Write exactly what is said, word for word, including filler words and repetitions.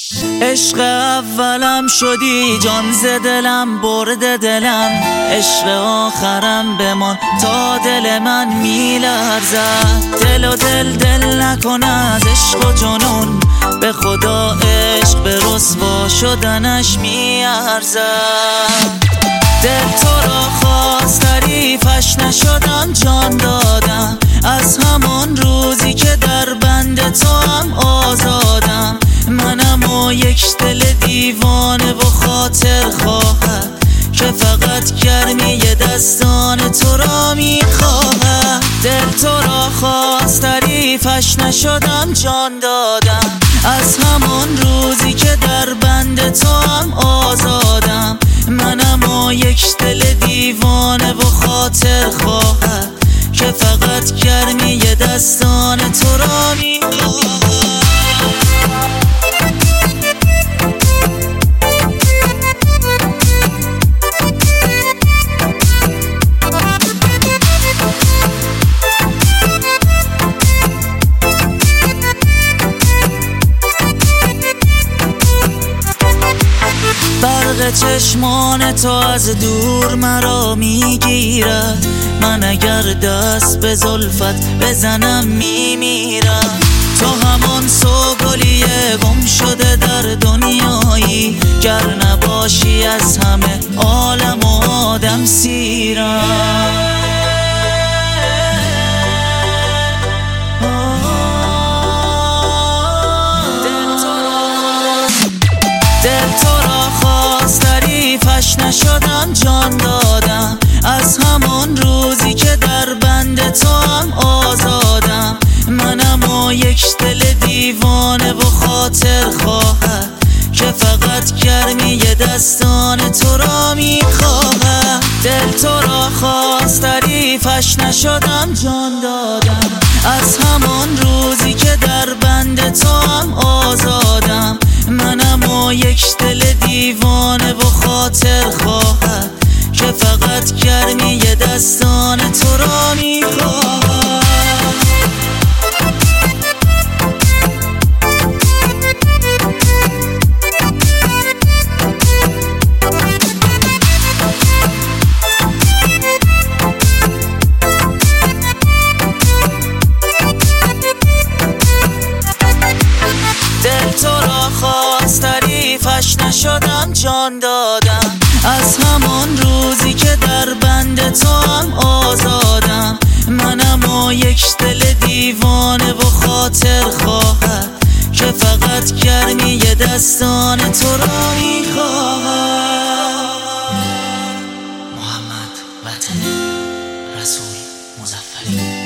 عشق اولم شدی، جان ز دلم برده دلم، عشق آخرم بمان تا دل من میلرزد. دل و دل دل نکن از عشق و جنون، به خدا عشق به رسوا شدنش میارزد. دل تو را خواست تعریفش نشدم، جان دادم از همون روزی که در بند تو هم آزادم. منم و یک دل دیوانه و خاطر خواهد که فقط گرمی دستان تو را میخواهد. دل تو را خواست تعریفش نشدم، جان دادم از همون روزی که در بند تو هم آزادم. منم و یک دل دیوانه و خاطر خواهد که فقط گرمی دستان تو را میخواهد. برق چشمان تو از دور مرا میگیرد، من اگر دست به زلفت بزنم میمیرم. تو همون سوگلی گم شده در دنیایی، گر نباشی از همه عالم و آدم سیرم. تعریفش نشدم، جان دادم از همون روزی که در بند تو هم آزادم. منم و یک دل دیوانه و خاطر خواهد که فقط گرمی دستان تو را میخواهد. دل تو را خواست تعریفش نشدم، جان دادم از همون روزی که در بند تو هم آزادم. منم و یک دل دیوانه و خاطر خواهد که فقط گرمی دستان تو را میخواهد. دل تو را خواست تعریفش نشدم، جان دادم از همون روزی که در بند تو هم آزادم. منم و یک دل دیوانه و خاطر خواهد که فقط گرمی دستان تو را میخواهد. محمد وطن رسول مظفری.